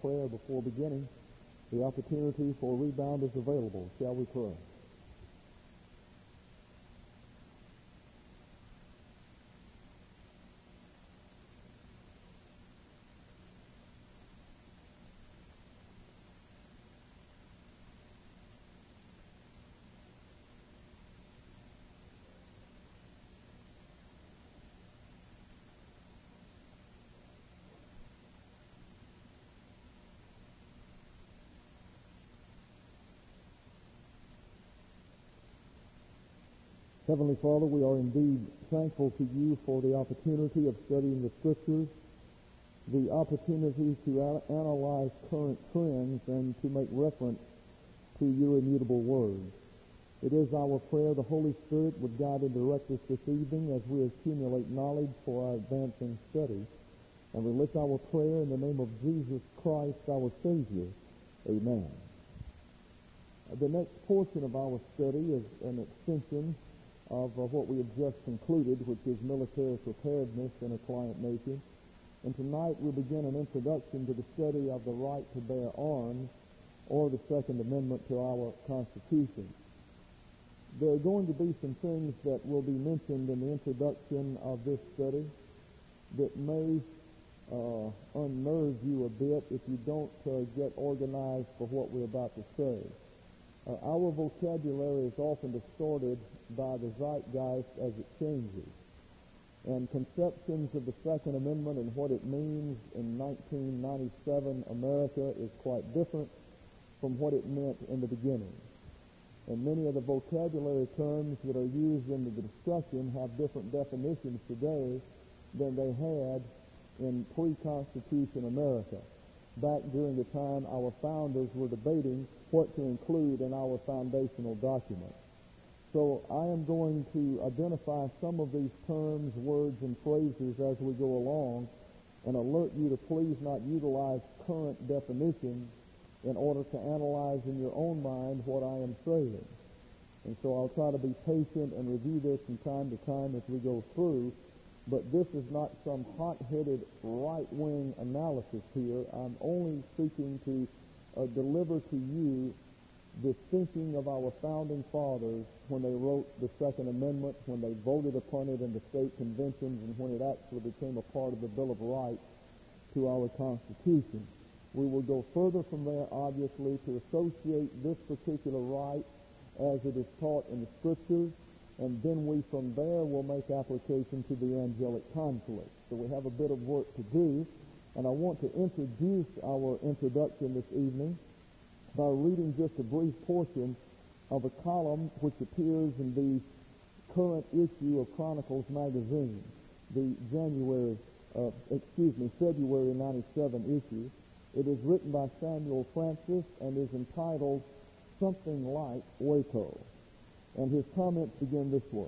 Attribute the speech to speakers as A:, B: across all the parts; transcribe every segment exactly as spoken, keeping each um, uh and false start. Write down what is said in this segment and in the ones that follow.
A: prayer before beginning. The opportunity for rebound is available. Shall we pray? Heavenly Father, we are indeed thankful to you for the opportunity of studying the Scriptures, the opportunity to a- analyze current trends and to make reference to your immutable word. It is our prayer the Holy Spirit would guide and direct us this evening as we accumulate knowledge for our advancing study. And we lift our prayer in the name of Jesus Christ, our Savior. Amen. The next portion of our study is an extension of uh, what we have just concluded, which is military preparedness in a client nation. And tonight we begin an introduction to the study of the right to bear arms, or the Second Amendment to our Constitution. There are going to be some things that will be mentioned in the introduction of this study that may uh, unnerve you a bit if you don't uh, get organized for what we're about to say. Uh, our vocabulary is often distorted by the zeitgeist as it changes. And conceptions of the Second Amendment and what it means in nineteen ninety-seven America is quite different from what it meant in the beginning. And many of the vocabulary terms that are used in the discussion have different definitions today than they had in pre-Constitution America, back during the time our founders were debating what to include in our foundational document. So I am going to identify some of these terms, words, and phrases as we go along and alert you to please not utilize current definitions in order to analyze in your own mind what I am saying. And so I'll try to be patient and review this from time to time as we go through, but this is not some hot-headed right-wing analysis here. I'm only seeking to uh, deliver to you the thinking of our founding fathers when they wrote the Second Amendment, when they voted upon it in the state conventions, and when it actually became a part of the Bill of Rights to our Constitution. We will go further from there, obviously, to associate this particular right as it is taught in the Scriptures, and then we from there will make application to the angelic conflict. So we have a bit of work to do, and I want to introduce our introduction this evening by reading just a brief portion of a column which appears in the current issue of Chronicles magazine, the January, uh, excuse me, February ninety-seven issue. It is written by Samuel Francis and is entitled Something Like Waco. And his comments begin this way.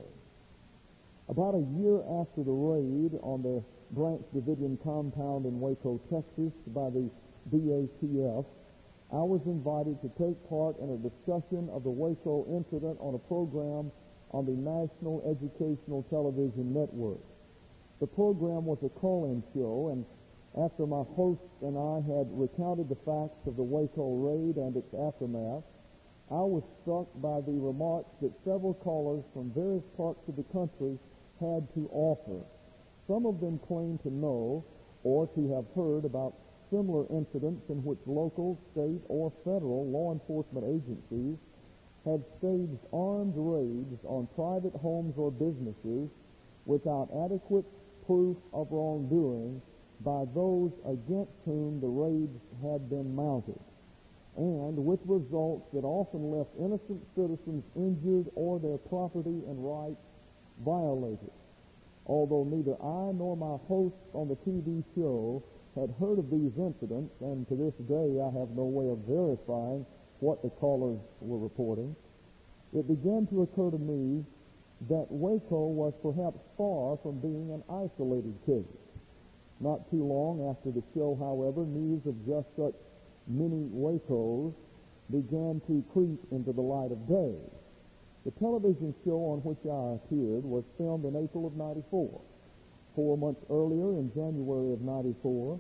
A: About a year after the raid on the Branch Davidian compound in Waco, Texas by the B A T F, I was invited to take part in a discussion of the Waco incident on a program on the National Educational Television Network. The program was a call-in show, and after my hosts and I had recounted the facts of the Waco raid and its aftermath, I was struck by the remarks that several callers from various parts of the country had to offer. Some of them claimed to know or to have heard about similar incidents in which local, state, or federal law enforcement agencies had staged armed raids on private homes or businesses without adequate proof of wrongdoing by those against whom the raids had been mounted, and with results that often left innocent citizens injured or their property and rights violated. Although neither I nor my hosts on the T V show had heard of these incidents, and to this day I have no way of verifying what the callers were reporting, it began to occur to me that Waco was perhaps far from being an isolated case. Not too long after the show, however, news of just such many Wacos began to creep into the light of day. The television show on which I appeared was filmed in April of ninety-four. Four months earlier, in January of ninety-four,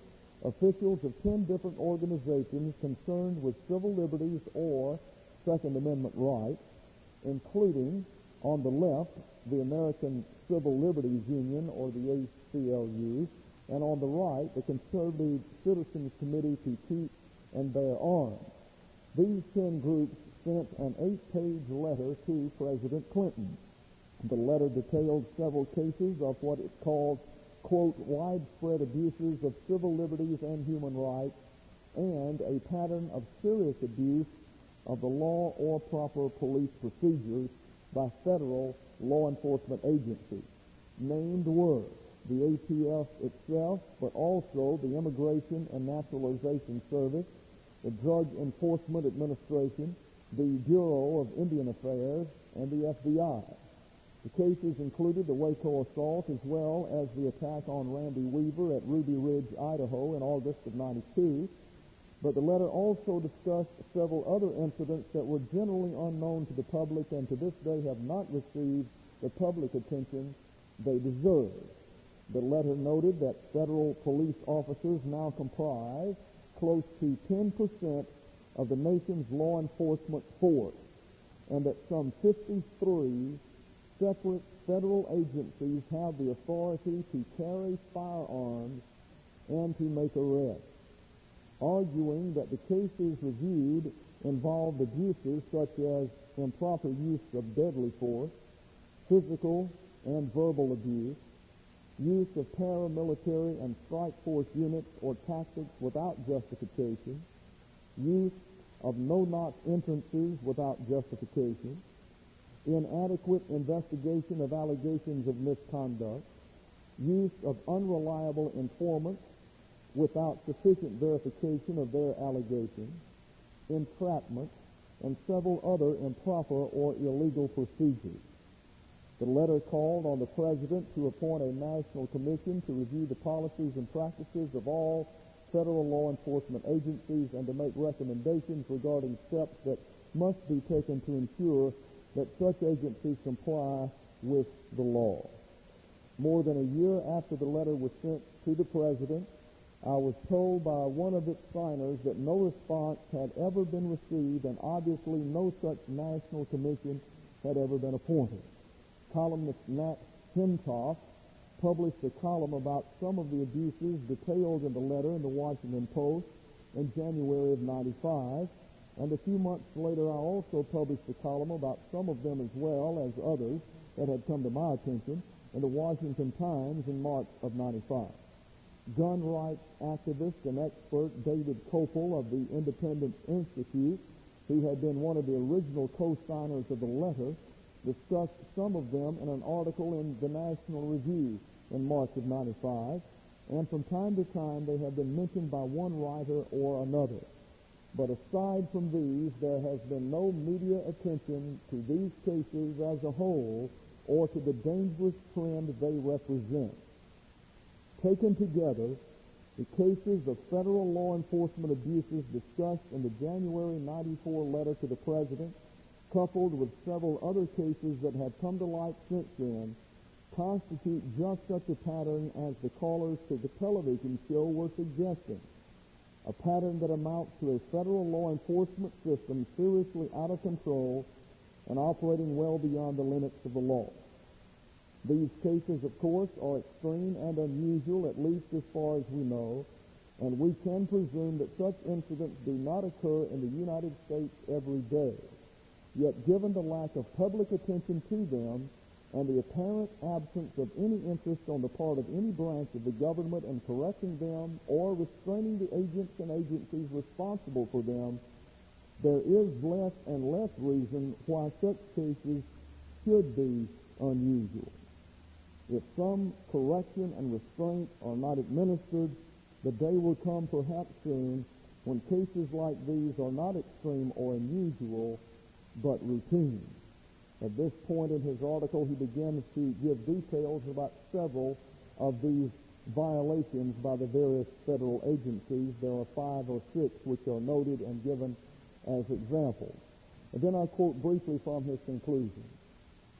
A: officials of ten different organizations concerned with civil liberties or Second Amendment rights, including, on the left, the American Civil Liberties Union, or the A C L U, and on the right, the Conservative Citizens Committee to Keep and Bear Arms. These ten groups sent an eight-page letter to President Clinton. The letter detailed several cases of what it called, quote, widespread abuses of civil liberties and human rights, and a pattern of serious abuse of the law or proper police procedures by federal law enforcement agencies. Named were the A T F itself, but also the Immigration and Naturalization Service, the Drug Enforcement Administration, the Bureau of Indian Affairs, and the F B I. The cases included the Waco assault as well as the attack on Randy Weaver at Ruby Ridge, Idaho in August of ninety-two, but the letter also discussed several other incidents that were generally unknown to the public and to this day have not received the public attention they deserve. The letter noted that federal police officers now comprise close to ten percent of the nation's law enforcement force, and that some fifty-three separate federal agencies have the authority to carry firearms and to make arrests, arguing that the cases reviewed involved abuses such as improper use of deadly force, physical and verbal abuse, use of paramilitary and strike force units or tactics without justification, use of no-knock entrances without justification, inadequate investigation of allegations of misconduct, use of unreliable informants without sufficient verification of their allegations, entrapment, and several other improper or illegal procedures. The letter called on the President to appoint a national commission to review the policies and practices of all federal law enforcement agencies and to make recommendations regarding steps that must be taken to ensure that such agencies comply with the law. More than a year after the letter was sent to the President, I was told by one of its signers that no response had ever been received and obviously no such national commission had ever been appointed. Columnist Nat Himtoff published a column about some of the abuses detailed in the letter in the Washington Post in January of ninety-five, and a few months later I also published a column about some of them as well as others that had come to my attention in the Washington Times in March of ninety-five. Gun rights activist and expert David Kopel of the Independence Institute, who had been one of the original co-signers of the letter, discussed some of them in an article in the National Review in March of ninety-five, and from time to time they have been mentioned by one writer or another. But aside from these, there has been no media attention to these cases as a whole or to the dangerous trend they represent. Taken together, the cases of federal law enforcement abuses discussed in the January ninety-four letter to the President, coupled with several other cases that have come to light since then, constitute just such a pattern as the callers to the television show were suggesting, a pattern that amounts to a federal law enforcement system seriously out of control and operating well beyond the limits of the law. These cases, of course, are extreme and unusual, at least as far as we know, and we can presume that such incidents do not occur in the United States every day. Yet, given the lack of public attention to them and the apparent absence of any interest on the part of any branch of the government in correcting them or restraining the agents and agencies responsible for them, there is less and less reason why such cases should be unusual. If some correction and restraint are not administered, the day will come perhaps soon when cases like these are not extreme or unusual, but routine. At this point in his article, he begins to give details about several of these violations by the various federal agencies. There are five or six which are noted and given as examples. And then I quote briefly from his conclusion.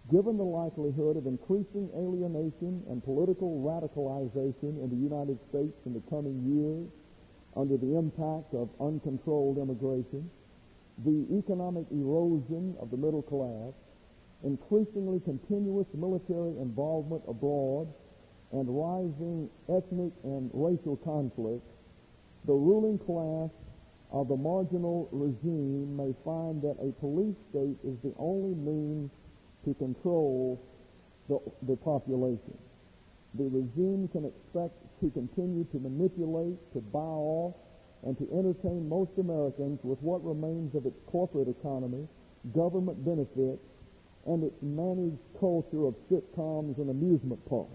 A: Given the likelihood of increasing alienation and political radicalization in the United States in the coming years under the impact of uncontrolled immigration, the economic erosion of the middle class, increasingly continuous military involvement abroad, and rising ethnic and racial conflicts, the ruling class of the marginal regime may find that a police state is the only means to control the, the population. The regime can expect to continue to manipulate, to buy off, and to entertain most Americans with what remains of its corporate economy, government benefits, and its managed culture of sitcoms and amusement parks.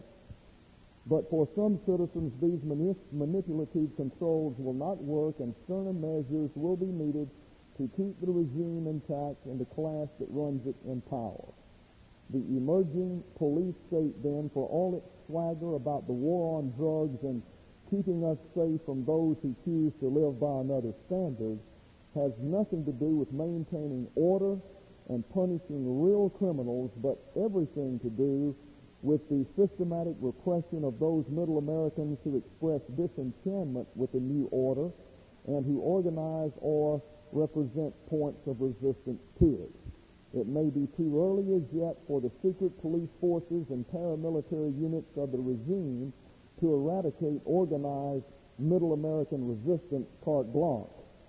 A: But for some citizens, these manip- manipulative controls will not work, and sterner measures will be needed to keep the regime intact and the class that runs it in power. The emerging police state, then, for all its swagger about the war on drugs and keeping us safe from those who choose to live by another standard, has nothing to do with maintaining order and punishing real criminals, but everything to do with the systematic repression of those middle Americans who express disenchantment with the new order and who organize or represent points of resistance to it. It may be too early as yet for the secret police forces and paramilitary units of the regime to eradicate organized middle American resistance carte blanche.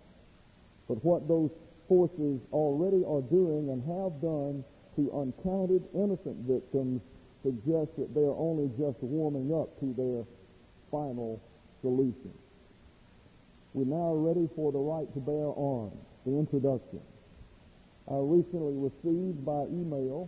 A: But what those forces already are doing and have done to uncounted innocent victims suggests that they are only just warming up to their final solution. We're now ready for the right to bear arms, the introduction. I recently received by email,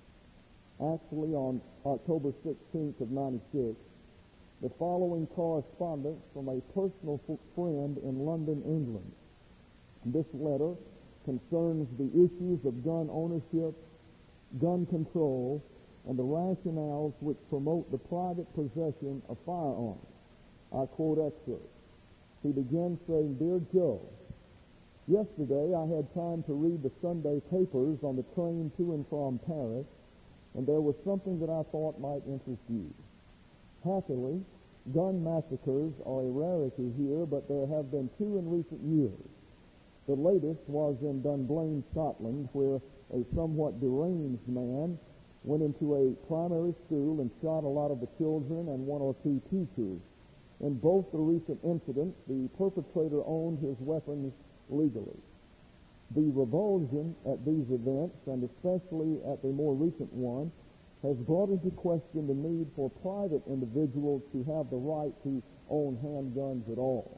A: actually on October sixteenth of ninety-six, the following correspondence from a personal friend in London, England. This letter concerns the issues of gun ownership, gun control, and the rationales which promote the private possession of firearms. I quote excerpts. He begins saying, "Dear Joe, yesterday I had time to read the Sunday papers on the train to and from Paris, and there was something that I thought might interest you. Happily, gun massacres are a rarity here, but there have been two in recent years. The latest was in Dunblane, Scotland, where a somewhat deranged man went into a primary school and shot a lot of the children and one or two teachers. In both the recent incidents, the perpetrator owned his weapons legally. The revulsion at these events, and especially at the more recent one, has brought into question the need for private individuals to have the right to own handguns at all.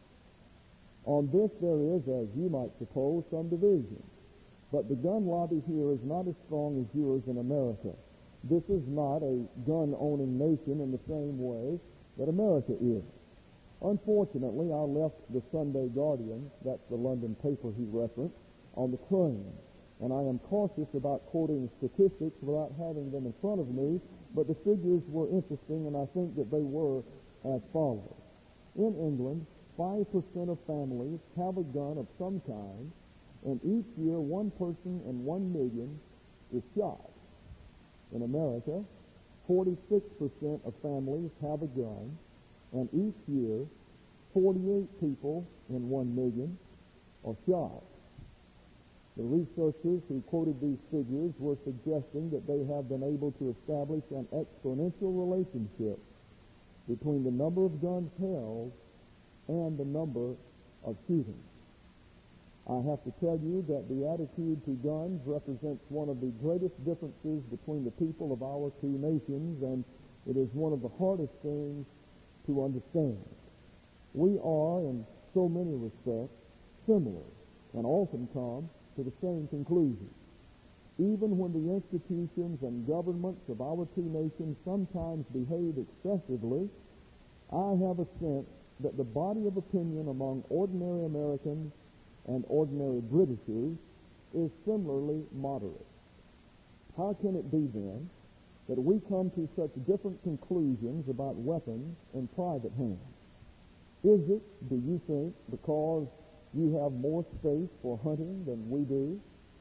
A: On this there is, as you might suppose, some division. But the gun lobby here is not as strong as yours in America. This is not a gun-owning nation in the same way that America is. Unfortunately, I left the Sunday Guardian, that's the London paper he referenced, on the train, and I am cautious about quoting statistics without having them in front of me, but the figures were interesting, and I think that they were as follows. In England, five percent of families have a gun of some kind, and each year one person in one million is shot. In America, forty-six percent of families have a gun, and each year forty-eight people in one million are shot. The researchers who quoted these figures were suggesting that they have been able to establish an exponential relationship between the number of guns held and the number of shootings. I have to tell you that the attitude to guns represents one of the greatest differences between the people of our two nations, and it is one of the hardest things to understand. We are, in so many respects, similar, and often come to the same conclusion. Even when the institutions and governments of our two nations sometimes behave excessively, I have a sense that the body of opinion among ordinary Americans and ordinary Britishers is similarly moderate. How can it be, then, that we come to such different conclusions about weapons in private hands? Is it, do you think, because you have more space for hunting than we do?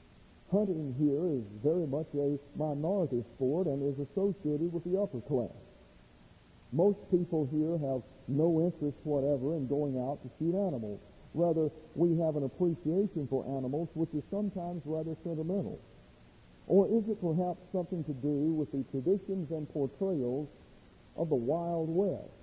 A: hunting here is very much a minority sport and is associated with the upper class. Most people here have no interest whatever in going out to shoot animals. Rather, we have an appreciation for animals which is sometimes rather sentimental. Or is it perhaps something to do with the traditions and portrayals of the Wild West?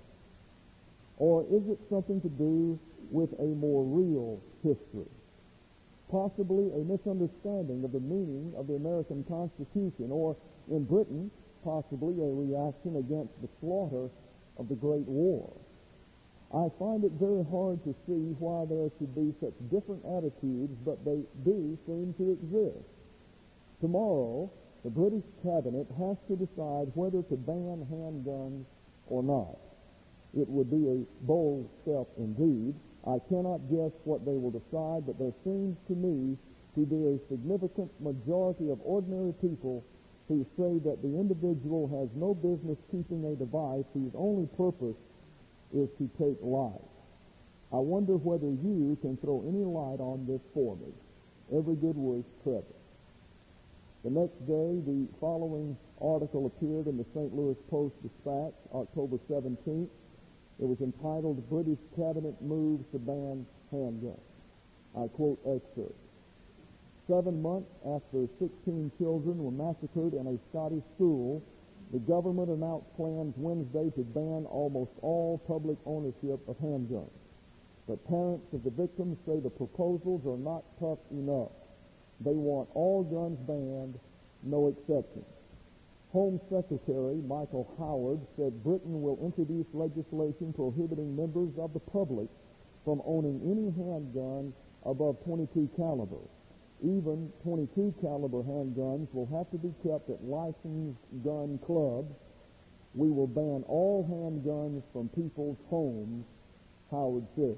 A: Or is it something to do with a more real history? Possibly a misunderstanding of the meaning of the American Constitution, or in Britain, possibly a reaction against the slaughter of the Great War. I find it very hard to see why there should be such different attitudes, but they do seem to exist. Tomorrow, the British cabinet has to decide whether to ban handguns or not. It would be a bold step indeed. I cannot guess what they will decide, but there seems to me to be a significant majority of ordinary people who say that the individual has no business keeping a device whose only purpose is to take life. I wonder whether you can throw any light on this for me. Every good wish, Trevor. The next day, the following article appeared in the Saint Louis Post-Dispatch, October seventeenth. It was entitled, "British Cabinet Moves to Ban Handguns." I quote excerpts. Seven months after sixteen children were massacred in a Scottish school, the government announced plans Wednesday to ban almost all public ownership of handguns. But parents of the victims say the proposals are not tough enough. They want all guns banned, no exceptions. Home Secretary Michael Howard said Britain will introduce legislation prohibiting members of the public from owning any handgun above twenty-two caliber. Even twenty-two caliber handguns will have to be kept at licensed gun clubs. We will ban all handguns from people's homes, Howard said.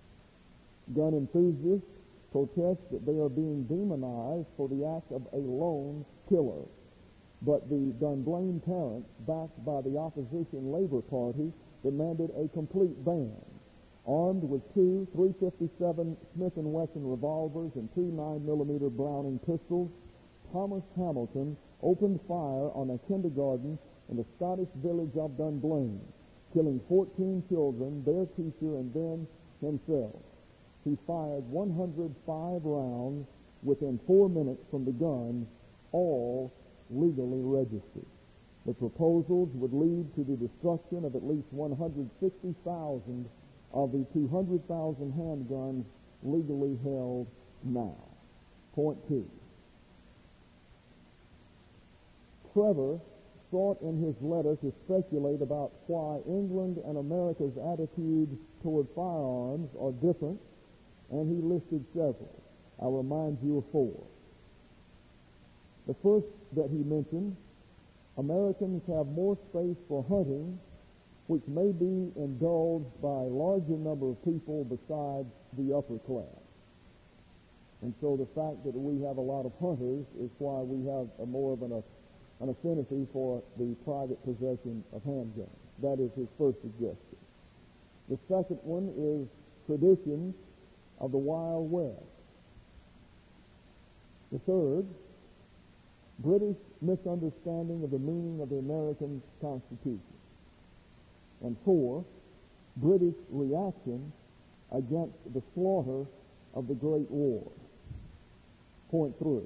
A: Gun enthusiasts protest that they are being demonized for the act of a lone killer. But the Dunblane parents, backed by the opposition Labor Party, demanded a complete ban. Armed with two three fifty-seven Smith and Wesson revolvers and two nine millimeter Browning pistols, Thomas Hamilton opened fire on a kindergarten in the Scottish village of Dunblane, killing fourteen children, their teacher, and then himself. He fired one hundred five rounds within four minutes from the gun, all legally registered. The proposals would lead to the destruction of at least one hundred sixty thousand of the two hundred thousand handguns legally held now. Point two. Trevor sought in his letter to speculate about why England and America's attitudes toward firearms are different, and he listed several. I'll remind you of four. The first that he mentioned, Americans have more space for hunting, which may be indulged by a larger number of people besides the upper class. And so the fact that we have a lot of hunters is why we have a more of an, an affinity for the private possession of handguns. That is his first suggestion. The second one is traditions of the Wild West. The third, British misunderstanding of the meaning of the American Constitution. And four, British reaction against the slaughter of the Great War. Point three.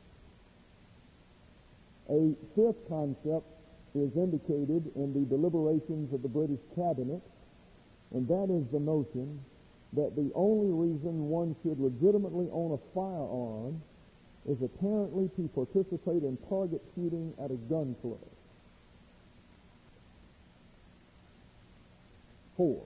A: A fifth concept is indicated in the deliberations of the British cabinet, and that is the notion that the only reason one should legitimately own a firearm is apparently to participate in target shooting at a gun club. Four.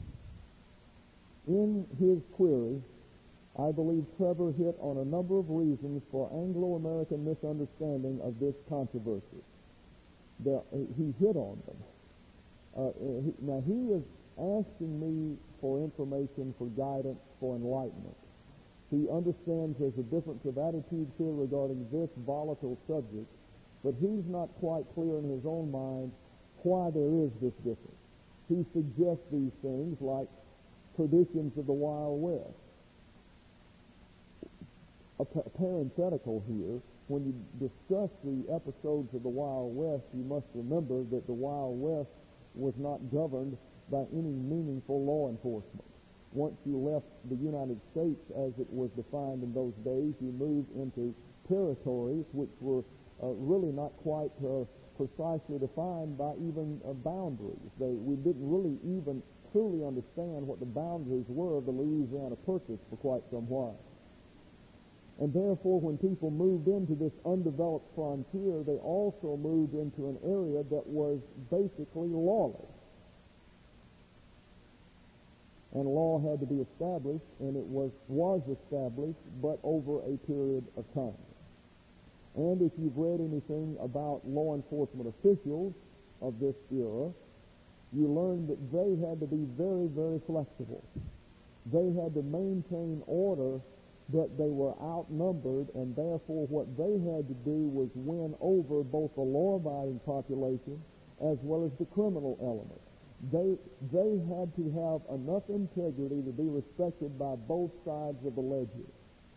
A: In his query, I believe Trevor hit on a number of reasons for Anglo-American misunderstanding of this controversy. The, he hit on them. Uh, he, now, he is asking me for information, for guidance, for enlightenment. He understands there's a difference of attitudes here regarding this volatile subject, but he's not quite clear in his own mind why there is this difference. He suggests these things like traditions of the Wild West. A, p- a parenthetical here, when you discuss the episodes of the Wild West, you must remember that the Wild West was not governed by any meaningful law enforcement. Once you left the United States as it was defined in those days, you moved into territories which were uh, really not quite uh, precisely defined by even uh, boundaries. They, we didn't really even truly understand what the boundaries were of the Louisiana Purchase for quite some while. And therefore, when people moved into this undeveloped frontier, they also moved into an area that was basically lawless. And law had to be established, and it was, was established, but over a period of time. And if you've read anything about law enforcement officials of this era, you learn that they had to be very, very flexible. They had to maintain order, but they were outnumbered, and therefore what they had to do was win over both the law-abiding population as well as the criminal element. They, they had to have enough integrity to be respected by both sides of the ledger.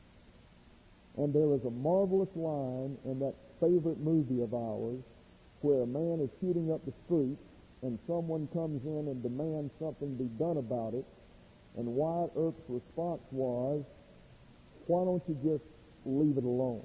A: And there is a marvelous line in that favorite movie of ours where a man is shooting up the street and someone comes in and demands something be done about it, and Wyatt Earp's response was, "Why don't you just leave it alone?"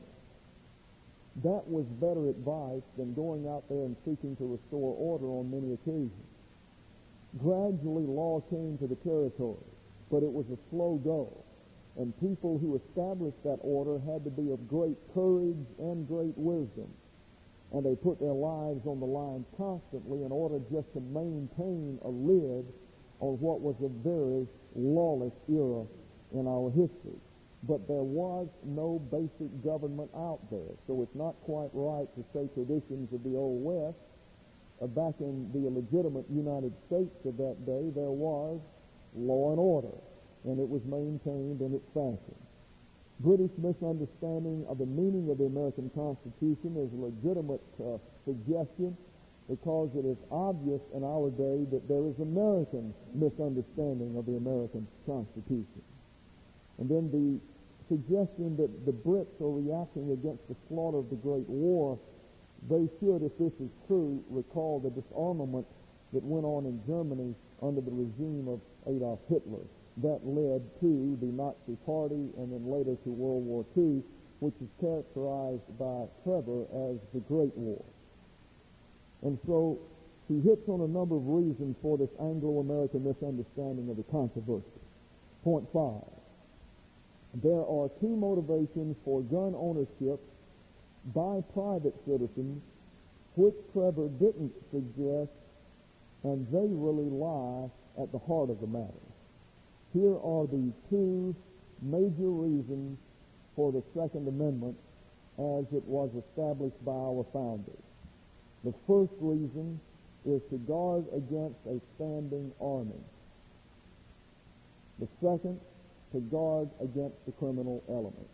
A: That was better advice than going out there and seeking to restore order on many occasions. Gradually, law came to the territory, but it was a slow go, and people who established that order had to be of great courage and great wisdom, and they put their lives on the line constantly in order just to maintain a lid on what was a very lawless era in our history. But there was no basic government out there, so it's not quite right to say traditions of the Old West. Uh, back in the illegitimate United States of that day, there was law and order, and it was maintained in its fashion. British misunderstanding of the meaning of the American Constitution is a legitimate uh, suggestion because it is obvious in our day that there is American misunderstanding of the American Constitution. And then the suggestion that the Brits are reacting against the slaughter of the Great War, they should, if this is true, recall the disarmament that went on in Germany under the regime of Adolf Hitler. That led to the Nazi Party and then later to World War Two, which is characterized by Trevor as the Great War. And so he hits on a number of reasons for this Anglo-American misunderstanding of the controversy. Point five. There are two motivations for gun ownership by private citizens, which Trevor didn't suggest, and they really lie at the heart of the matter. Here are the two major reasons for the Second Amendment as it was established by our founders. The first reason is to guard against a standing army. The second, to guard against the criminal element.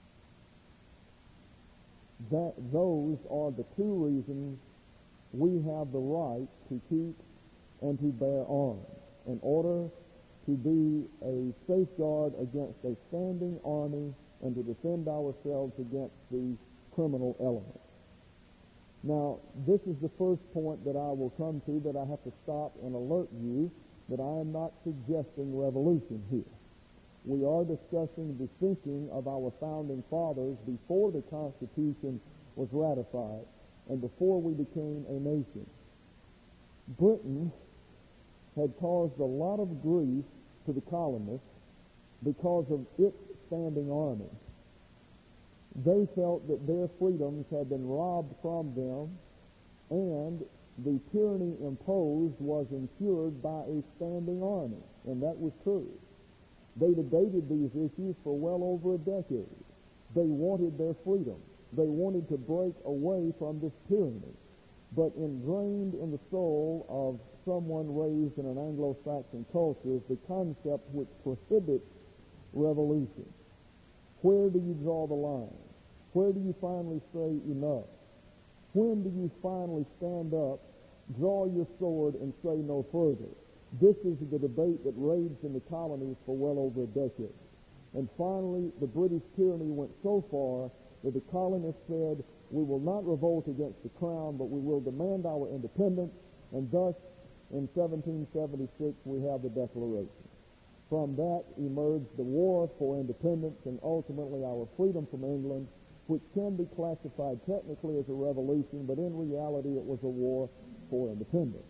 A: That, those are the two reasons we have the right to keep and to bear arms in order to be a safeguard against a standing army and to defend ourselves against the criminal element. Now, this is the first point that I will come to that I have to stop and alert you that I am not suggesting revolution here. We are discussing the thinking of our founding fathers before the Constitution was ratified and before we became a nation. Britain had caused a lot of grief to the colonists because of its standing army. They felt that their freedoms had been robbed from them, and the tyranny imposed was ensured by a standing army, and that was true. They debated these issues for well over a decade. They wanted their freedom. They wanted to break away from this tyranny. But ingrained in the soul of someone raised in an Anglo-Saxon culture is the concept which prohibits revolution. Where do you draw the line? Where do you finally say enough? When do you finally stand up, draw your sword, and say no further? This is the debate that raged in the colonies for well over a decade. And finally, the British tyranny went so far that the colonists said, we will not revolt against the crown, but we will demand our independence, and thus in seventeen seventy-six we have the Declaration. From that emerged the war for independence and ultimately our freedom from England, which can be classified technically as a revolution, but in reality it was a war for independence.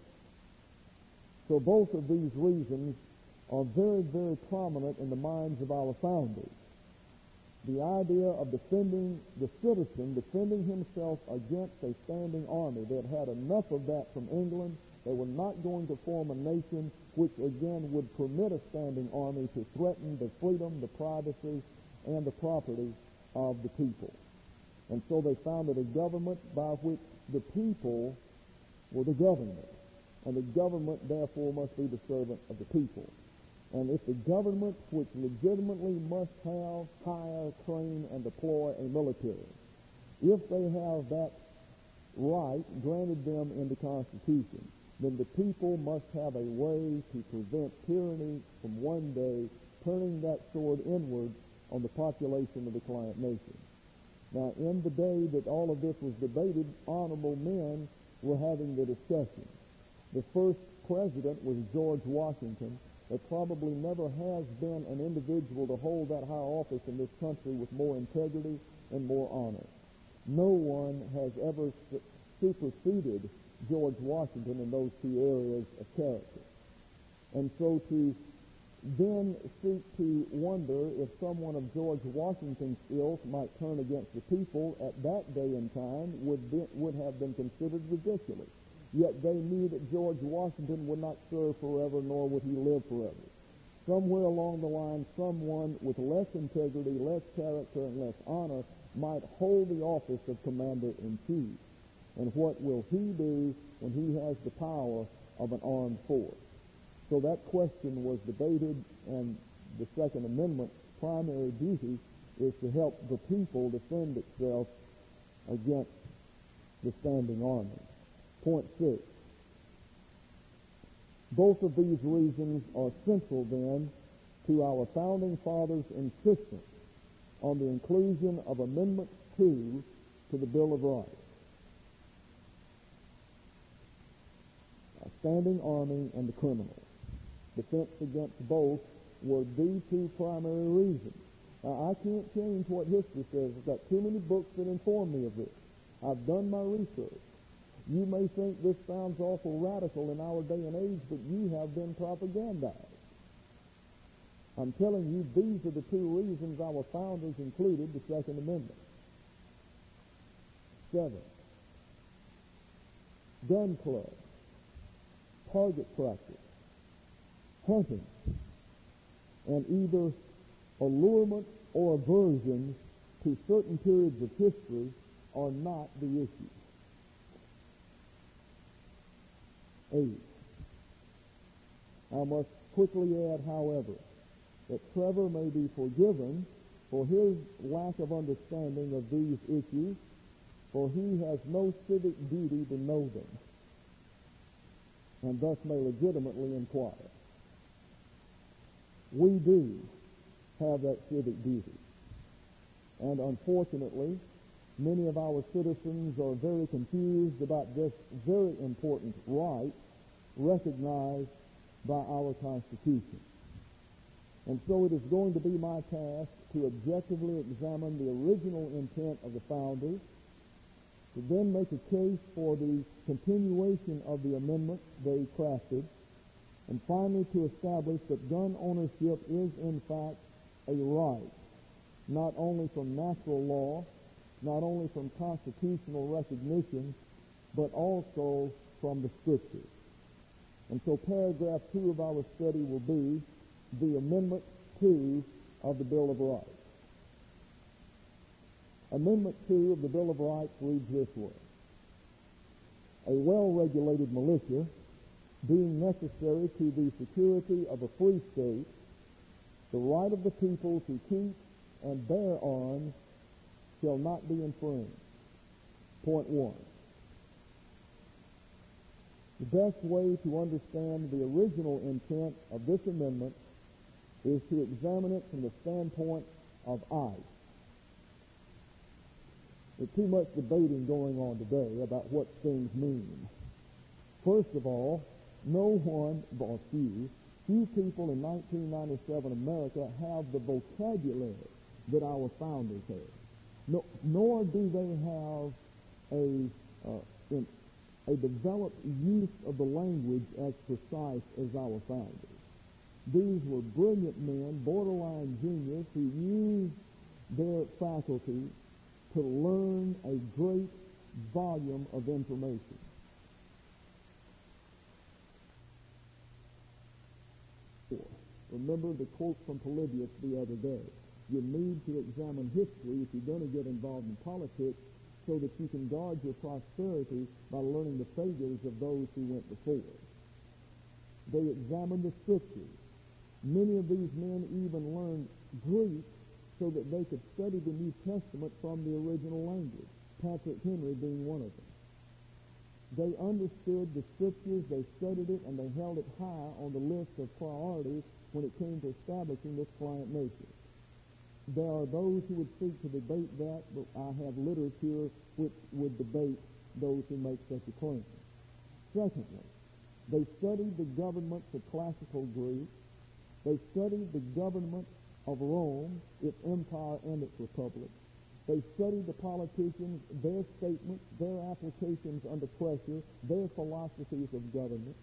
A: So both of these reasons are very, very prominent in the minds of our founders. The idea of defending the citizen, defending himself against a standing army. They had had enough of that from England. They were not going to form a nation which again would permit a standing army to threaten the freedom, the privacy, and the property of the people. And so they founded a government by which the people were the government. And the government, therefore, must be the servant of the people. And if the government, which legitimately must have, hire, train, and deploy a military, if they have that right granted them in the Constitution, then the people must have a way to prevent tyranny from one day turning that sword inward on the population of the client nation. Now, in the day that all of this was debated, honorable men were having the discussion. The first president was George Washington. There probably never has been an individual to hold that high office in this country with more integrity and more honor. No one has ever su- superseded George Washington in those two areas of character. And so to then seek to wonder if someone of George Washington's ilk might turn against the people at that day and time would be, would have been considered ridiculous. Yet they knew that George Washington would not serve forever, nor would he live forever. Somewhere along the line, someone with less integrity, less character, and less honor might hold the office of commander-in-chief. And what will he do when he has the power of an armed force? So that question was debated, and the Second Amendment's primary duty is to help the people defend itself against the standing army. Point six. Both of these reasons are central, then, to our founding fathers' insistence on the inclusion of Amendment two to the Bill of Rights. A standing army and the criminals. Defense against both were the two primary reasons. Now, I can't change what history says. I've got too many books that inform me of this. I've done my research. You may think this sounds awful radical in our day and age, but you have been propagandized. I'm telling you, these are the two reasons our founders included the Second Amendment. Seven, gun clubs, target practice, hunting, and either allurement or aversion to certain periods of history are not the issue. Eight. I must quickly add, however, that Trevor may be forgiven for his lack of understanding of these issues, for he has no civic duty to know them, and thus may legitimately inquire. We do have that civic duty, and unfortunately, many of our citizens are very confused about this very important right recognized by our Constitution. And so it is going to be my task to objectively examine the original intent of the founders, to then make a case for the continuation of the amendments they crafted, and finally to establish that gun ownership is in fact a right, not only from natural law, not only from constitutional recognition, but also from the Scriptures. And so paragraph two of our study will be the Amendment two of the Bill of Rights. Amendment two of the Bill of Rights reads this way: a well-regulated militia, being necessary to the security of a free state, the right of the people to keep and bear arms shall not be infringed. Point one. The best way to understand the original intent of this amendment is to examine it from the standpoint of ICE. There's too much debating going on today about what things mean. First of all, no one, or few, few people in nineteen ninety-seven America have the vocabulary that our founders had. No, nor do they have a, uh, in, a developed use of the language as precise as our founders. These were brilliant men, borderline genius, who used their faculty to learn a great volume of information. Remember the quote from Polybius the other day. You need to examine history if you're going to get involved in politics so that you can guard your prosperity by learning the failures of those who went before. They examined the scriptures. Many of these men even learned Greek so that they could study the New Testament from the original language, Patrick Henry being one of them. They understood the scriptures, they studied it, and they held it high on the list of priorities when it came to establishing this client nation. There are those who would seek to debate that, but I have literature which would debate those who make such a claim. Secondly, they studied the governments of classical Greece. They studied the government of Rome, its empire and its republic. They studied the politicians, their statements, their applications under pressure, their philosophies of government.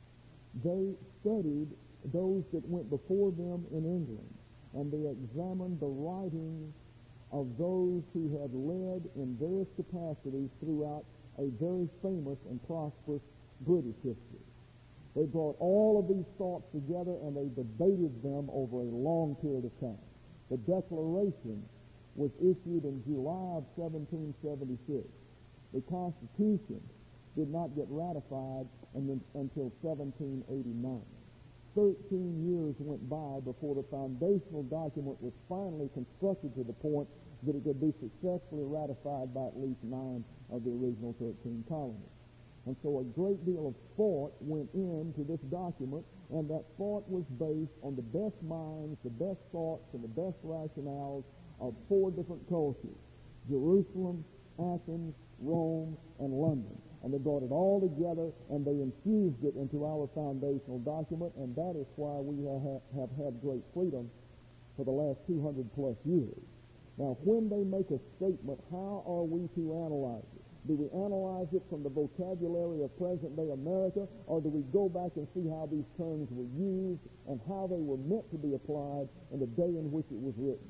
A: They studied those that went before them in England, and they examined the writings of those who had led in various capacities throughout a very famous and prosperous British history. They brought all of these thoughts together and they debated them over a long period of time. The Declaration was issued in July of seventeen seventy-six. The Constitution did not get ratified until seventeen eighty-nine. Thirteen years went by before the foundational document was finally constructed to the point that it could be successfully ratified by at least nine of the original thirteen colonies. And so a great deal of thought went into this document, and that thought was based on the best minds, the best thoughts, and the best rationales of four different cultures: Jerusalem, Athens, Rome, and London. And they brought it all together, and they infused it into our foundational document, and that is why we have, have had great freedom for the last two hundred plus years. Now, when they make a statement, how are we to analyze it? Do we analyze it from the vocabulary of present-day America, or do we go back and see how these terms were used and how they were meant to be applied in the day in which it was written?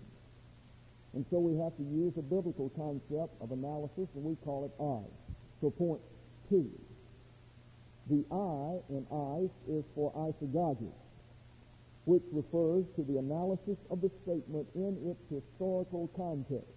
A: And so we have to use a biblical concept of analysis, and we call it I. So point two. The I in I is for isagogy, which refers to the analysis of the statement in its historical context.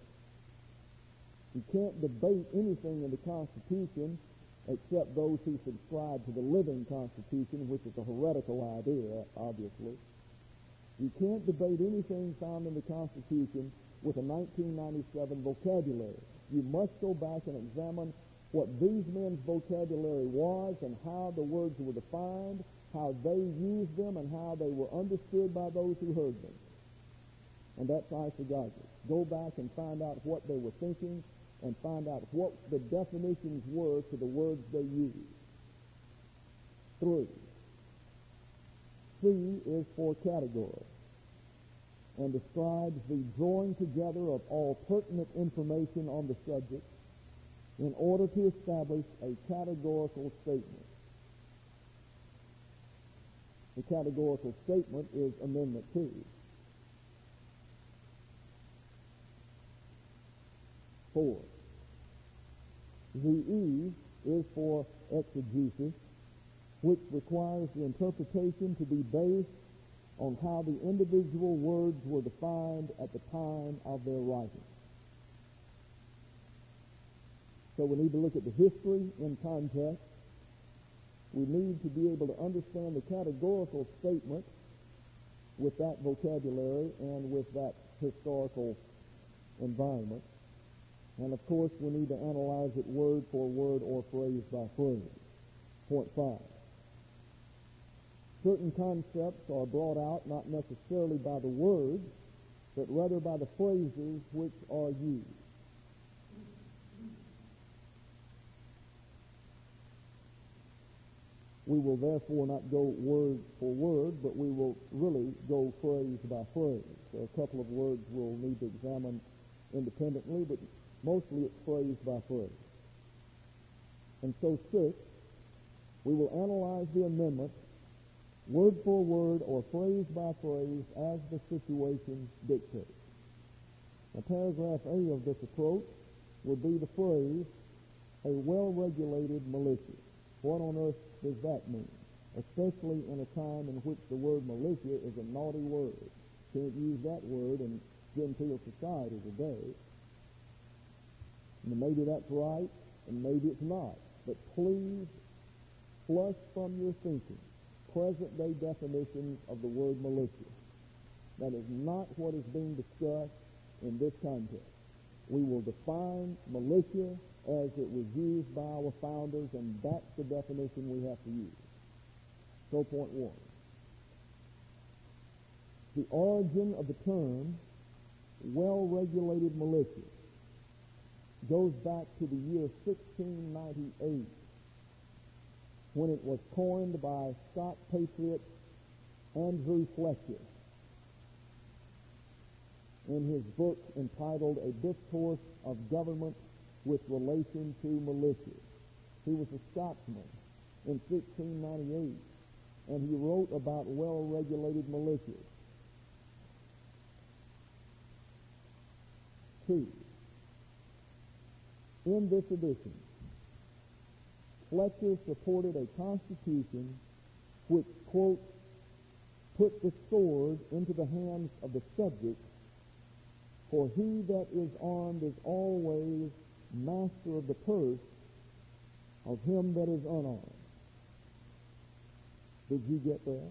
A: You can't debate anything in the Constitution except those who subscribe to the living Constitution, which is a heretical idea, obviously. You can't debate anything found in the Constitution with a nineteen ninety-seven vocabulary. You must go back and examine what these men's vocabulary was and how the words were defined, how they used them, and how they were understood by those who heard them. And that's isagogy. Go back and find out what they were thinking and find out what the definitions were to the words they used. Three. C is for category and describes the drawing together of all pertinent information on the subject in order to establish a categorical statement. The categorical statement is Amendment two. Four. The E is for exegesis, which requires the interpretation to be based on how the individual words were defined at the time of their writing. So we need to look at the history in context. We need to be able to understand the categorical statement with that vocabulary and with that historical environment. And of course, we need to analyze it word for word or phrase by phrase. Point five. Certain concepts are brought out not necessarily by the words, but rather by the phrases which are used. We will therefore not go word for word, but we will really go phrase by phrase. There are a couple of words we'll need to examine independently, but mostly it's phrase by phrase. And so, six, we will analyze the amendment word for word or phrase by phrase as the situation dictates. Now, paragraph A of this approach would be the phrase, a well-regulated militia. What on earth does that mean? Especially in a time in which the word militia is a naughty word. Can't use that word in genteel society today. And maybe that's right, and maybe it's not. But please flush from your thinking present-day definitions of the word militia. That is not what is being discussed in this context. We will define militia as it was used by our founders, and that's the definition we have to use. So point one. The origin of the term well-regulated militia goes back to the year sixteen ninety-eight, when it was coined by Scott patriot Andrew Fletcher in his book entitled A Discourse of Government with Relation to Militia. He was a Scotsman in sixteen ninety-eight, and he wrote about well-regulated militias. Two, in this edition, Fletcher supported a constitution which, quote, put the sword into the hands of the subject, for he that is armed is always master of the purse of him that is unarmed. Did you get that?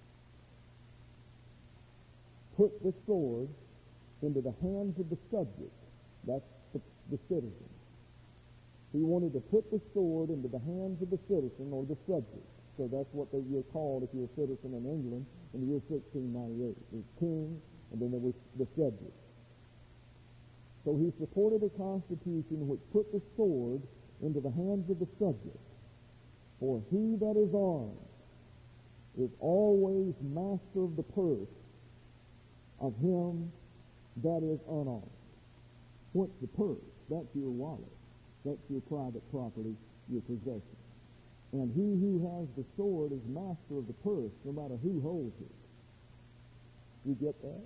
A: Put the sword into the hands of the subject. That's the, the citizen. He wanted to put the sword into the hands of the citizen or the subject. So that's what they, you're called if you're a citizen in England in the year sixteen ninety-eight. There's king, and then there was the subject. So he supported a constitution which put the sword into the hands of the subject. For he that is armed is always master of the purse of him that is unarmed. What's the purse? That's your wallet. That's your private property, your possession. And he who has the sword is master of the purse, no matter who holds it. You get that?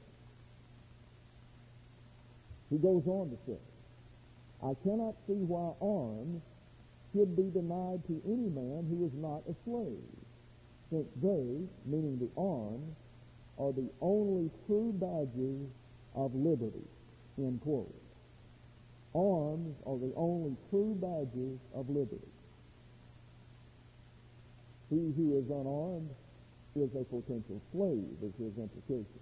A: He goes on to say, I cannot see why arms should be denied to any man who is not a slave, since they, meaning the arms, are the only true badges of liberty, end quote. Arms are the only true badges of liberty. He who is unarmed is a potential slave, is his implication.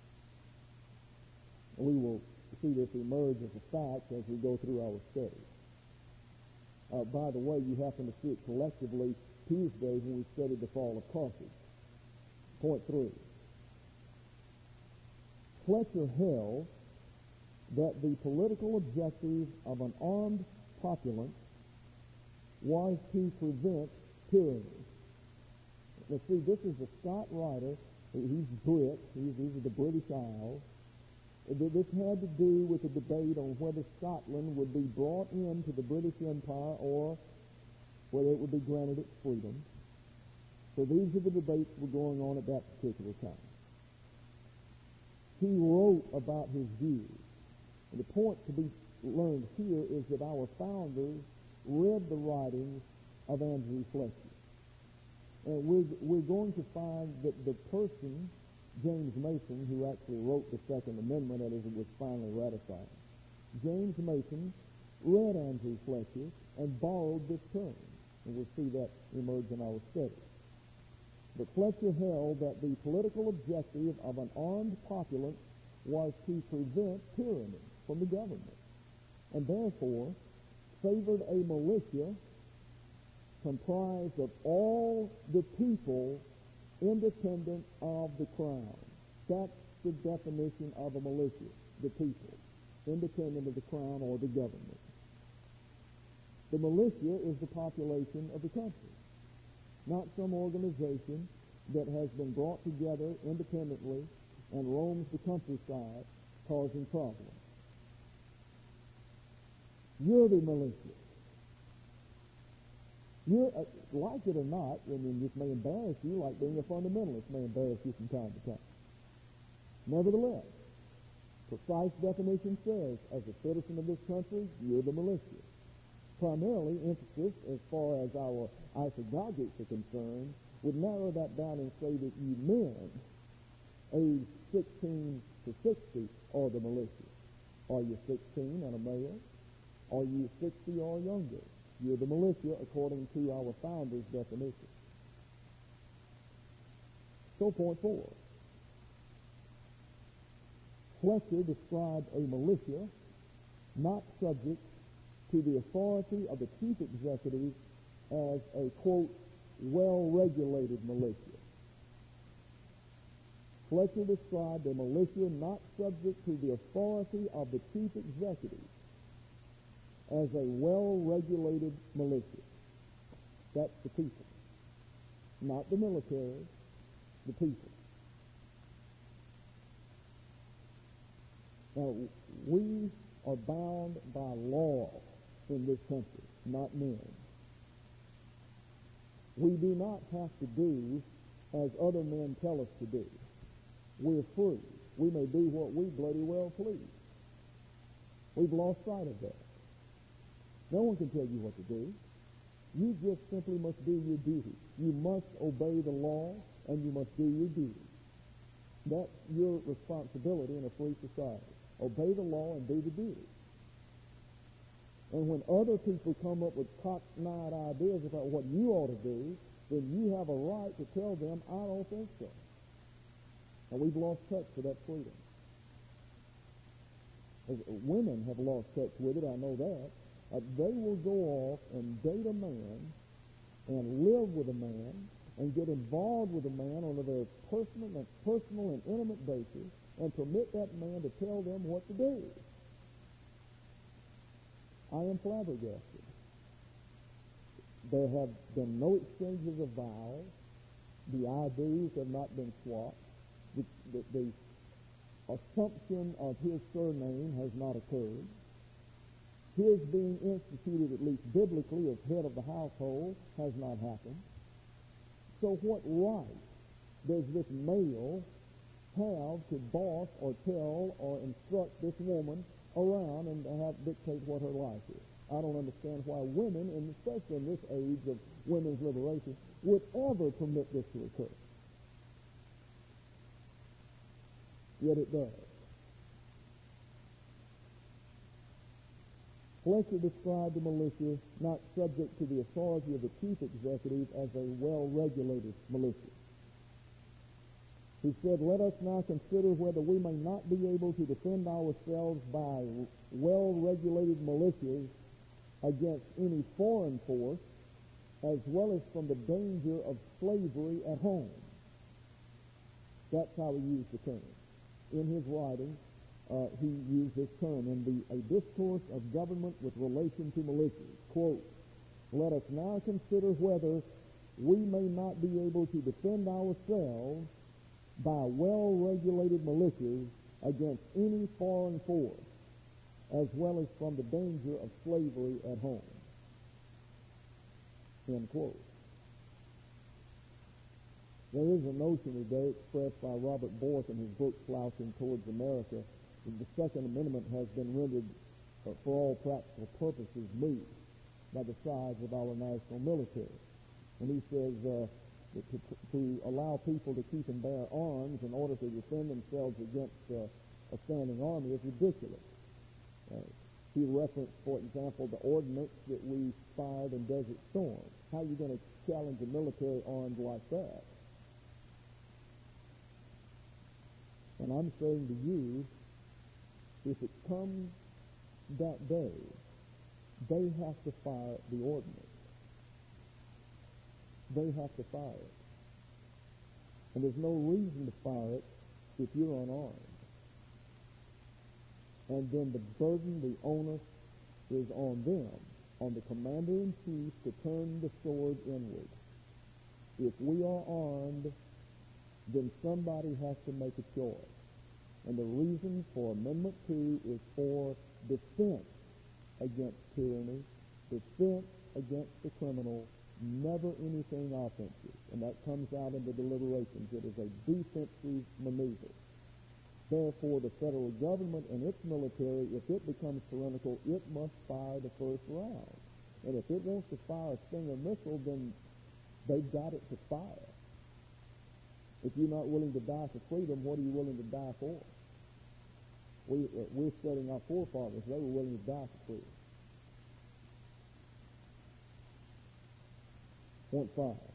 A: We will see this emerge as a fact as we go through our study. Uh, by the way, you happen to see it collectively Tuesday when we studied the fall of Carthage. Point three. Fletcher held that the political objective of an armed populace was to prevent tyranny. Now see, this is a Scot writer. He's Brit. He's, these are the British Isles. This had to do with the debate on whether Scotland would be brought into the British Empire or whether it would be granted its freedom. So these are the debates that were going on at that particular time. He wrote about his views. And the point to be learned here is that our founders read the writings of Andrew Fletcher. And we're, we're going to find that the person, James Mason, who actually wrote the Second Amendment as it was finally ratified, James Mason read Andrew Fletcher and borrowed this term. And we'll see that emerge in our study. But Fletcher held that the political objective of an armed populace was to prevent tyranny from the government, and therefore favored a militia comprised of all the people independent of the crown. That's the definition of a militia, the people, independent of the crown or the government. The militia is the population of the country. not some organization that has been brought together independently and roams the countryside causing problems. You're the militia. You're, uh, like it or not, I mean, this may embarrass you, like being a fundamentalist may embarrass you from time to time. Nevertheless, precise definition says, as a citizen of this country, you're the militia. Primarily, emphasis, as far as our isagogics are concerned, would narrow that down and say that you men, age sixteen to sixty, are the militia. Are you sixteen and a male? Are you sixty or younger? You're the militia according to our founder's definition. So point four. Fletcher described a militia not subject to the authority of the chief executive as a, quote, well-regulated militia. Fletcher described a militia not subject to the authority of the chief executive as a well-regulated militia. That's the people. Not the military, the people. Now, we are bound by law in this country, not men. We do not have to do as other men tell us to do. We're free. We may do what we bloody well please. We've lost sight of that. No one can tell you what to do. You just simply must do your duty. You must obey the law, and you must do your duty. That's your responsibility in a free society. Obey the law and do the duty. And when other people come up with cockeyed ideas about what you ought to do, then you have a right to tell them, I don't think so. And we've lost touch with that freedom. As women have lost touch with it, I know that. Uh, they will go off and date a man and live with a man and get involved with a man on a very personal and personal and intimate basis and permit that man to tell them what to do. I am flabbergasted. There have been no exchanges of vows. The I Ds have not been swapped. The, the, the assumption of his surname has not occurred. His being instituted, at least biblically, as head of the household has not happened. So what right does this male have to boss or tell or instruct this woman around and have dictate what her life is? I don't understand why women, and especially in this age of women's liberation, would ever permit this to occur. Yet it does. Fletcher described the militia not subject to the authority of the chief executive as a well-regulated militia. He said, let us now consider whether we may not be able to defend ourselves by well-regulated militias against any foreign force, as well as from the danger of slavery at home. That's how he used the term. In his writing, uh, he used this term in the A Discourse of Government with Relation to Militias. Quote, let us now consider whether we may not be able to defend ourselves by well-regulated militias against any foreign force, as well as from the danger of slavery at home. End quote. There is a notion today expressed by Robert Bork in his book, Slouching Towards America, that the Second Amendment has been rendered, uh, for all practical purposes, moot by the size of our national military. And he says uh, that to, to allow people to keep and bear arms in order to defend themselves against uh, a standing army is ridiculous. Uh, he referenced, for example, the ordinance that we fired in Desert Storm. How are you going to challenge a military armed like that? And I'm saying to you, if it comes that day, they have to fire the ordinance. They have to fire it. And there's no reason to fire it if you're unarmed. And then the burden, the onus, is on them, on the commander-in-chief, to turn the sword inward. if we are armed, then somebody has to make a choice. And the reason for Amendment two is for defense against tyranny, defense against the criminal, never anything offensive. And that comes out in the deliberations. It is a defensive maneuver. Therefore, the federal government and its military, if it becomes tyrannical, it must fire the first round. And if it wants to fire a Stinger missile, then they've got it to fire. If you're not willing to die for freedom, what are you willing to die for? We, uh, we're studying our forefathers. They were willing to die for freedom. Point five.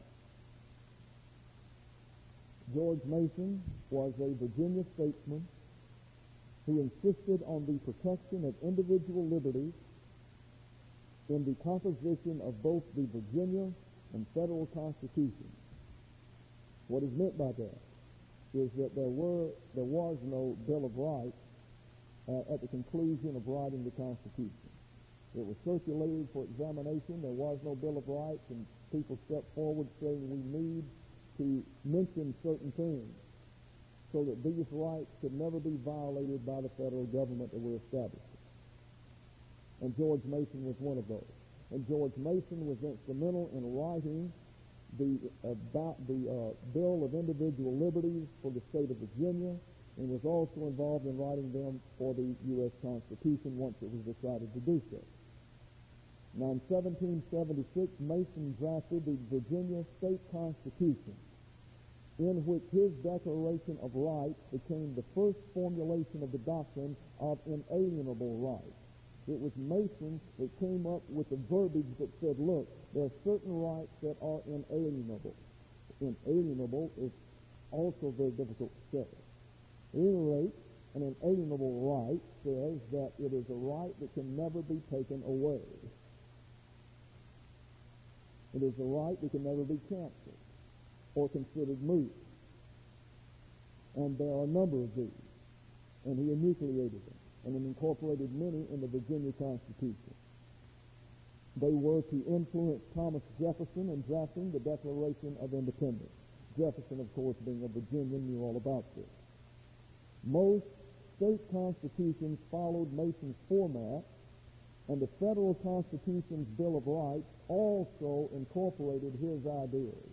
A: George Mason was a Virginia statesman who insisted on the protection of individual liberties in the composition of both the Virginia and federal constitutions. What is meant by that is that there were there was no Bill of Rights uh, at the conclusion of writing the Constitution. It was circulated for examination. There was no Bill of Rights, and people stepped forward saying we need to mention certain things so that these rights could never be violated by the federal government that we're establishing. And George Mason was one of those. And George Mason was instrumental in writing the about the uh, Bill of Individual Liberties for the state of Virginia, and was also involved in writing them for the U S Constitution once it was decided to do so. Now, in seventeen seventy-six, Mason drafted the Virginia State Constitution, in which his Declaration of Rights became the first formulation of the doctrine of inalienable rights. It was Mason that came up with the verbiage that said, look, there are certain rights that are inalienable. Inalienable is also very difficult to say. At any rate, an inalienable right says that it is a right that can never be taken away. It is a right that can never be canceled or considered moot. And there are a number of these. And he enucleated them and incorporated many in the Virginia Constitution. They were to influence Thomas Jefferson in drafting the Declaration of Independence. Jefferson, of course, being a Virginian, knew all about this. Most state constitutions followed Mason's format, and the federal Constitution's Bill of Rights also incorporated his ideas.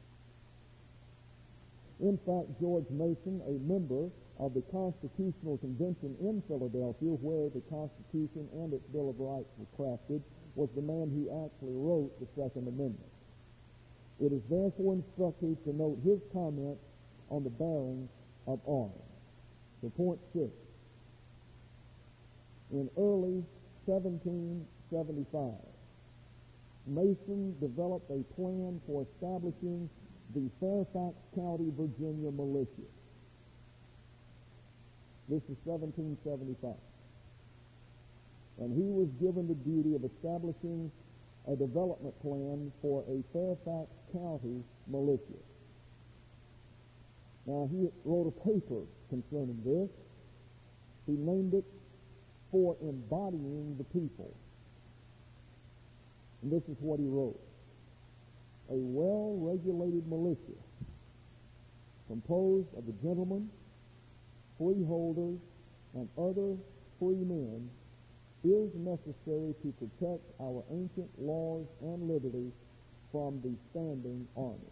A: In fact, George Mason, a member of the Constitutional Convention in Philadelphia, where the Constitution and its Bill of Rights were crafted, was the man who actually wrote the Second Amendment. It is therefore instructive to note his comments on the bearing of arms. So point six. In early seventeen seventy-five, Mason developed a plan for establishing the Fairfax County, Virginia militia. This is seventeen seventy-five. And he was given the duty of establishing a development plan for a Fairfax County militia. Now, he wrote a paper concerning this. He named it For Embodying the People. And this is what he wrote. A well-regulated militia composed of the gentlemen, freeholders, and other free men is necessary to protect our ancient laws and liberties from the standing army.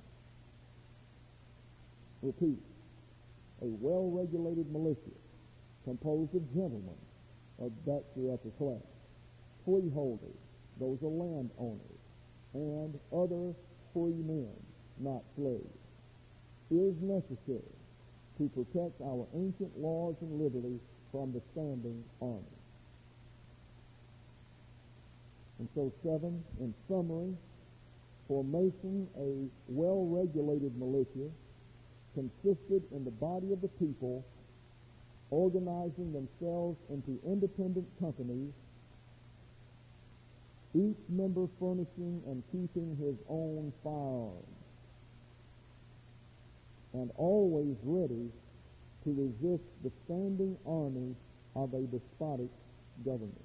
A: Repeat. A well-regulated militia composed of gentlemen, of that's the upper class, freeholders, those are landowners, and other free men, not slaves, is necessary to protect our ancient laws and liberties from the standing army. And so, seven, in summary, for Mason, a well-regulated militia consisted in the body of the people organizing themselves into independent companies, each member furnishing and keeping his own firearms, and always ready to resist the standing army of a despotic government.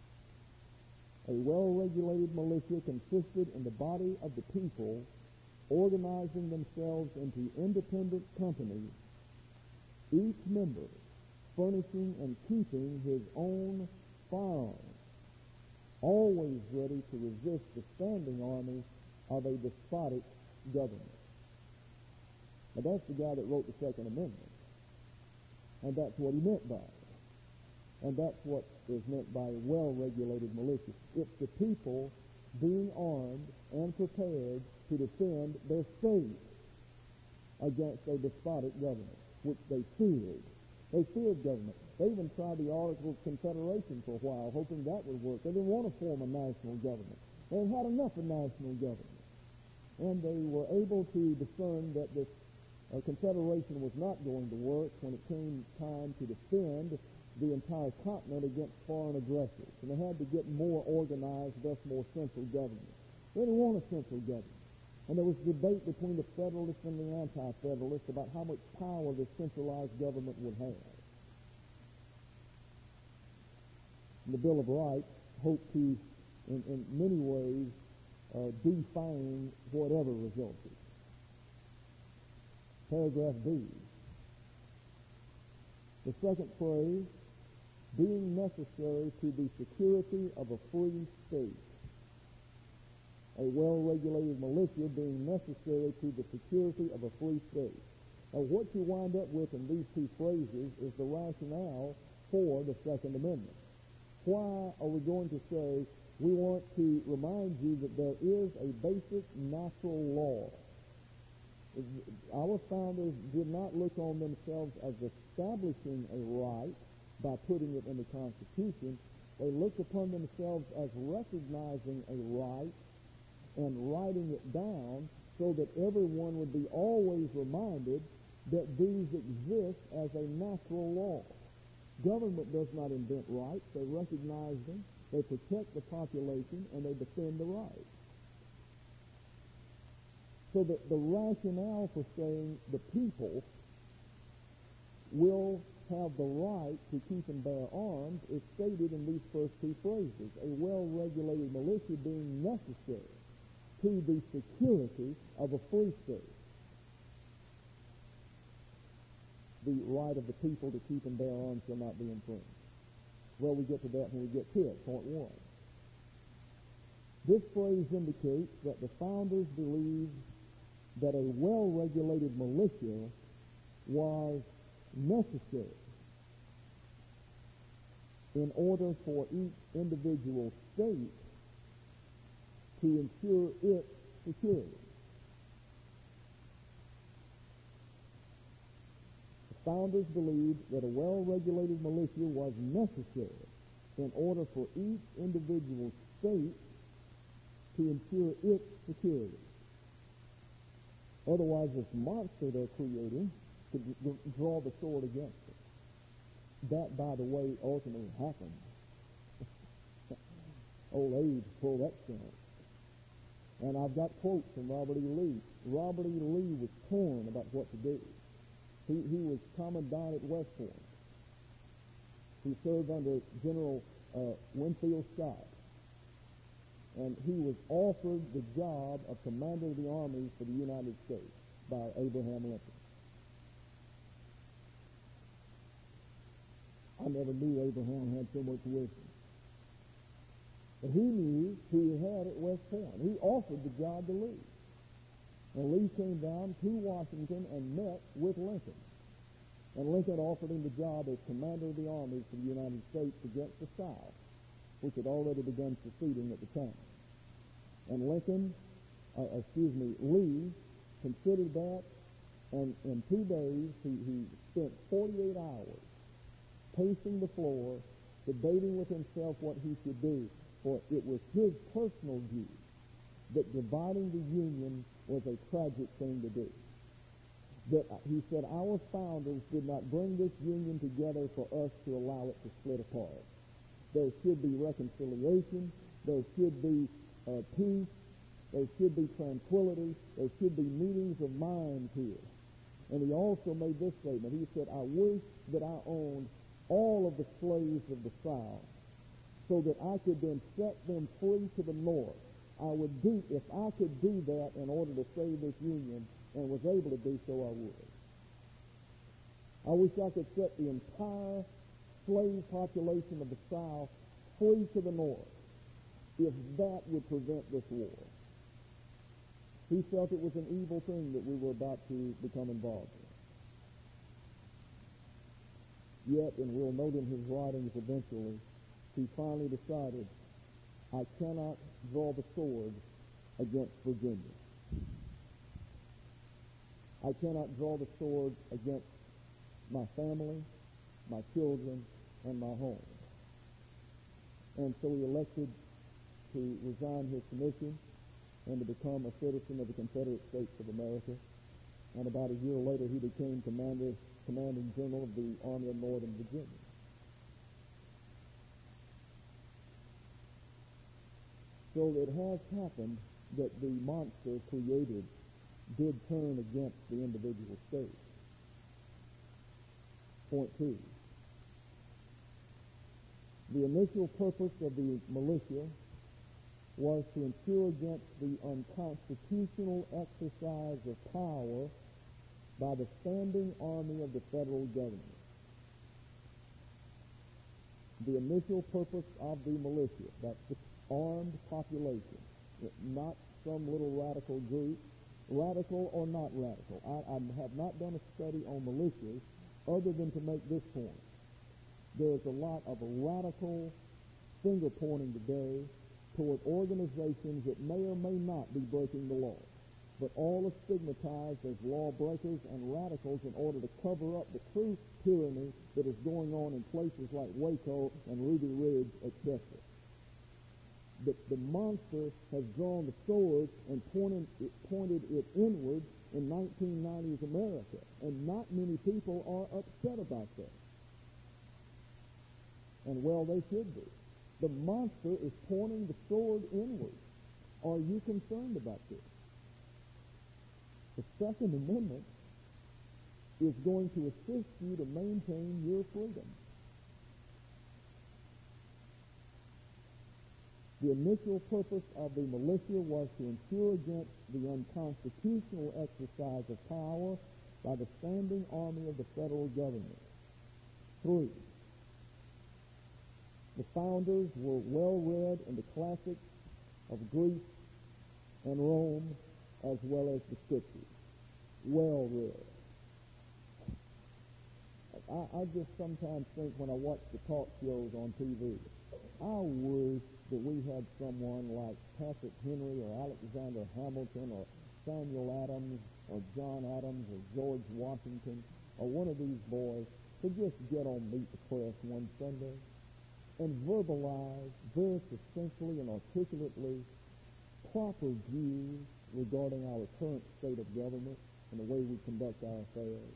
A: A well-regulated militia consisted in the body of the people organizing themselves into independent companies, each member furnishing and keeping his own firearms, always ready to resist the standing army of a despotic government. Now that's the guy that wrote the Second Amendment. And that's what he meant by it. And that's what is meant by a well-regulated militia. It's the people being armed and prepared to defend their state against a despotic government, which they feared. They feared government. They even tried the Articles of Confederation for a while, hoping that would work. They didn't want to form a national government. They had had enough of national government. And they were able to discern that this uh, confederation was not going to work when it came time to defend the entire continent against foreign aggressors. And they had to get more organized, thus more central government. They didn't want a central government. And there was debate between the Federalists and the Anti-Federalists about how much power the centralized government would have. And the Bill of Rights hoped to, in, in many ways, uh, define whatever resulted. Paragraph B. The second phrase, being necessary to the security of a free state. A well-regulated militia being necessary to the security of a free state. Now, what you wind up with in these two phrases is the rationale for the Second Amendment. Why are we going to say we want to remind you that there is a basic natural law? Our founders did not look on themselves as establishing a right by putting it in the Constitution. They looked upon themselves as recognizing a right and writing it down so that everyone would be always reminded that these exist as a natural law. Government does not invent rights. They recognize them, they protect the population, and they defend the rights. So that the rationale for saying the people will have the right to keep and bear arms is stated in these first two phrases. A well-regulated militia being necessary to the security of a free state. The right of the people to keep and bear arms shall not be infringed. Well, we get to that when we get to it, point one. This phrase indicates that the founders believed that a well-regulated militia was necessary in order for each individual state to ensure its security. The founders believed that a well-regulated militia was necessary in order for each individual state to ensure its security. Otherwise, this monster they're creating could draw the sword against it. That, by the way, ultimately happened. Old age pulled that stunt. And I've got quotes from Robert E. Lee. Robert E. Lee was torn about what to do. He, he was commandant at West Point. He served under General uh, Winfield Scott. And he was offered the job of Commander of the Army for the United States by Abraham Lincoln. I never knew Abraham had so much wisdom. But he knew who he had at West Point. He offered the job to Lee. And Lee came down to Washington and met with Lincoln. And Lincoln offered him the job as Commander of the Army for the United States against the South, which had already begun seceding at the time. And Lincoln, uh, excuse me, Lee considered that, and in two days he, he spent forty-eight hours pacing the floor, debating with himself what he should do, for it was his personal view that dividing the Union was a tragic thing to do. That uh, he said, our founders did not bring this Union together for us to allow it to split apart. There should be reconciliation. There should be uh, peace. There should be tranquility. There should be meetings of minds here. And he also made this statement. He said, I wish that I owned all of the slaves of the South so that I could then set them free to the North. I would do, if I could do that in order to save this Union and was able to do so, I would. I wish I could set the entire slave population of the South free to the North, if that would prevent this war. He felt it was an evil thing that we were about to become involved in. Yet, and we'll note in his writings eventually, he finally decided, I cannot draw the sword against Virginia. I cannot draw the sword against my family, my children, and my home. And so he elected to resign his commission and to become a citizen of the Confederate States of America. And about a year later, he became commander, commanding general of the Army of Northern Virginia. So it has happened that the monster created did turn against the individual states. Point two. The initial purpose of the militia was to ensure against the unconstitutional exercise of power by the standing army of the federal government. The initial purpose of the militia, that's the armed population, not some little radical group, radical or not radical. I, I have not done a study on militias other than to make this point. There's a lot of radical finger pointing today toward organizations that may or may not be breaking the law, but all are stigmatized as lawbreakers and radicals in order to cover up the true tyranny that is going on in places like Waco and Ruby Ridge, et cetera. The, the monster has drawn the sword and pointed it, pointed it inward in nineteen nineties America, and not many people are upset about that. And well, they should be. The monster is pointing the sword inward. Are you concerned about this? The Second Amendment is going to assist you to maintain your freedom. The initial purpose of the militia was to ensure against the unconstitutional exercise of power by the standing army of the federal government. Three, the founders were well read in the classics of Greece and Rome, as well as the scriptures. Well read. I, I just sometimes think when I watch the talk shows on T V, I wish that we had someone like Patrick Henry or Alexander Hamilton or Samuel Adams or John Adams or George Washington or one of these boys to just get on Meet the Press one Sunday and verbalize very succinctly and articulately proper views regarding our current state of government and the way we conduct our affairs.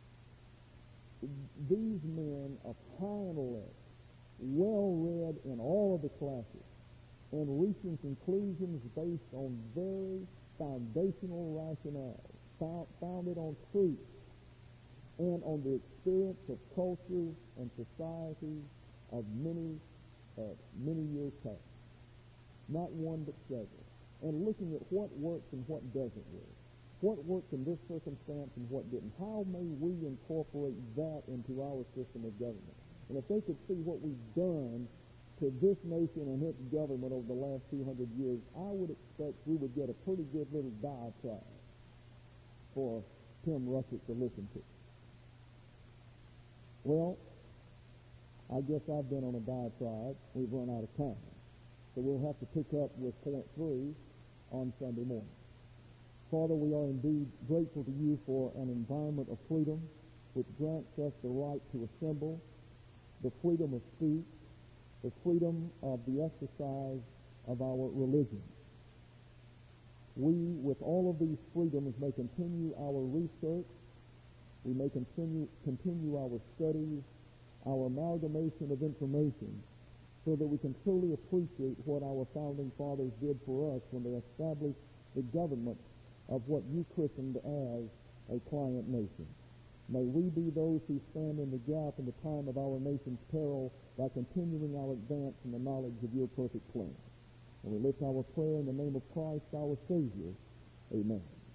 A: These men of high intellect, well read in all of the classes, and reaching conclusions based on very foundational rationales, found, founded on truth and on the experience of cultures and societies of many, uh, many years past. Not one but several. And looking at what works and what doesn't work. What worked in this circumstance and what didn't. How may we incorporate that into our system of government? And if they could see what we've done to this nation and its government over the last two hundred years, I would expect we would get a pretty good little diatribe for Tim Russert to listen to. Well, I guess I've been on a diatribe. We've run out of time. So we'll have to pick up with point three on Sunday morning. Father, we are indeed grateful to you for an environment of freedom which grants us the right to assemble, the freedom of speech, the freedom of the exercise of our religion. We, with all of these freedoms, may continue our research, we may continue, continue our studies, our amalgamation of information, so that we can truly appreciate what our founding fathers did for us when they established the government of what you christened as a client nation. May we be those who stand in the gap in the time of our nation's peril by continuing our advance in the knowledge of your perfect plan. And we lift our prayer in the name of Christ, our Savior. Amen.